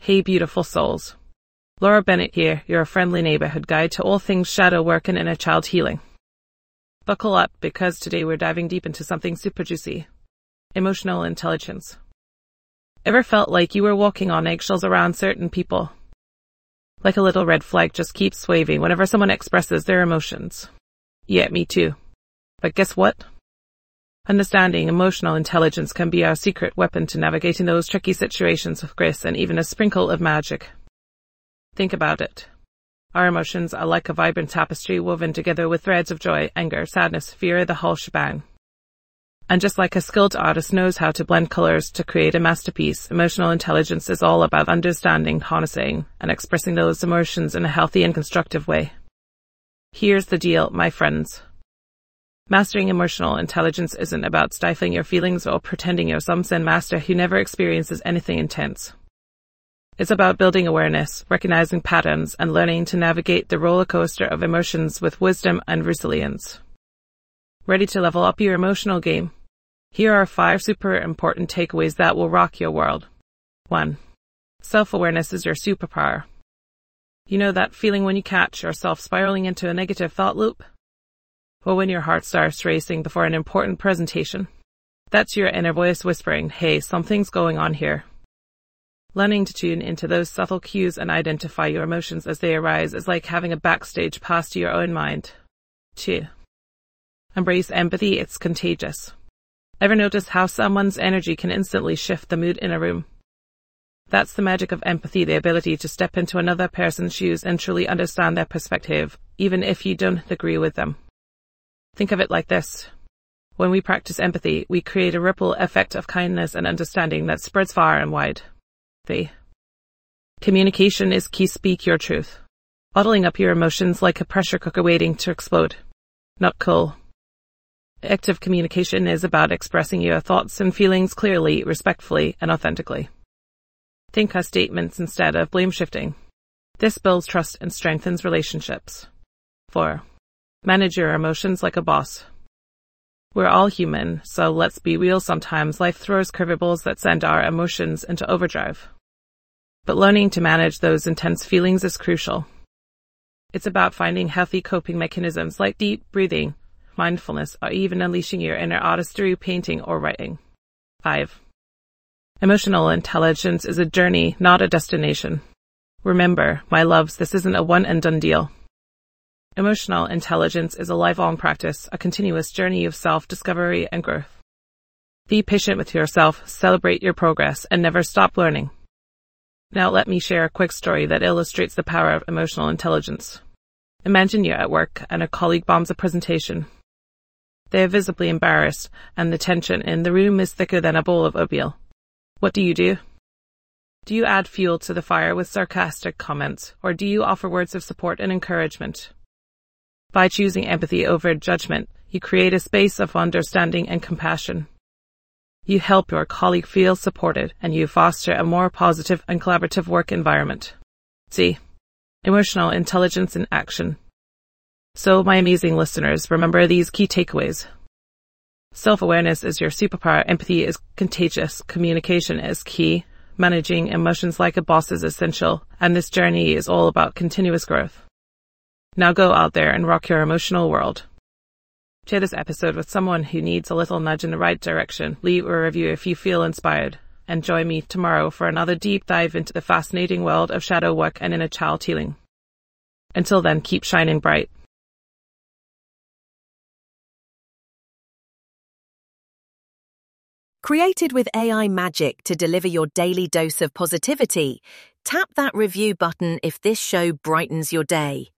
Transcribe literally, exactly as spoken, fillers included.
Hey beautiful souls. Laura Bennett here, your friendly neighborhood guide to all things shadow work and inner child healing. Buckle up, because today we're diving deep into something super juicy. Emotional intelligence. Ever felt like you were walking on eggshells around certain people? Like a little red flag just keeps waving whenever someone expresses their emotions. Yeah, me too. But guess what? Understanding emotional intelligence can be our secret weapon to navigating those tricky situations with grace and even a sprinkle of magic. Think about it. Our emotions are like a vibrant tapestry woven together with threads of joy, anger, sadness, fear, the whole shebang. And just like a skilled artist knows how to blend colors to create a masterpiece, emotional intelligence is all about understanding, harnessing, and expressing those emotions in a healthy and constructive way. Here's the deal, my friends. Mastering emotional intelligence isn't about stifling your feelings or pretending you're some Zen master who never experiences anything intense. It's about building awareness, recognizing patterns, and learning to navigate the roller coaster of emotions with wisdom and resilience. Ready to level up your emotional game? Here are five super important takeaways that will rock your world. one. Self-awareness is your superpower. You know that feeling when you catch yourself spiraling into a negative thought loop? Or when your heart starts racing before an important presentation? That's your inner voice whispering, hey, something's going on here. Learning to tune into those subtle cues and identify your emotions as they arise is like having a backstage pass to your own mind. two. Embrace empathy, it's contagious. Ever notice how someone's energy can instantly shift the mood in a room? That's the magic of empathy, the ability to step into another person's shoes and truly understand their perspective, even if you don't agree with them. Think of it like this. When we practice empathy, we create a ripple effect of kindness and understanding that spreads far and wide. three. Communication is key. Speak your truth. Bottling up your emotions like a pressure cooker waiting to explode. Not cool. Active communication is about expressing your thoughts and feelings clearly, respectfully, and authentically. Think as statements instead of blame shifting. This builds trust and strengthens relationships. four. Manage your emotions like a boss. We're all human, so let's be real, sometimes life throws curveballs that send our emotions into overdrive. But learning to manage those intense feelings is crucial. It's about finding healthy coping mechanisms like deep breathing, mindfulness, or even unleashing your inner artist through painting or writing. five. Emotional intelligence is a journey, not a destination. Remember, my loves, this isn't a one-and-done deal. Emotional intelligence is a lifelong practice, a continuous journey of self-discovery and growth. Be patient with yourself, celebrate your progress, and never stop learning. Now let me share a quick story that illustrates the power of emotional intelligence. Imagine you're at work and a colleague bombs a presentation. They are visibly embarrassed, and the tension in the room is thicker than a bowl of oatmeal. What do you do? Do you add fuel to the fire with sarcastic comments, or do you offer words of support and encouragement? By choosing empathy over judgment, you create a space of understanding and compassion. You help your colleague feel supported, and you foster a more positive and collaborative work environment. See, emotional intelligence in action. So, my amazing listeners, remember these key takeaways. Self-awareness is your superpower, empathy is contagious, communication is key, managing emotions like a boss is essential, and this journey is all about continuous growth. Now go out there and rock your emotional world. Share this episode with someone who needs a little nudge in the right direction. Leave a review if you feel inspired. And join me tomorrow for another deep dive into the fascinating world of shadow work and inner child healing. Until then, keep shining bright. Created with A I magic to deliver your daily dose of positivity, tap that review button if this show brightens your day.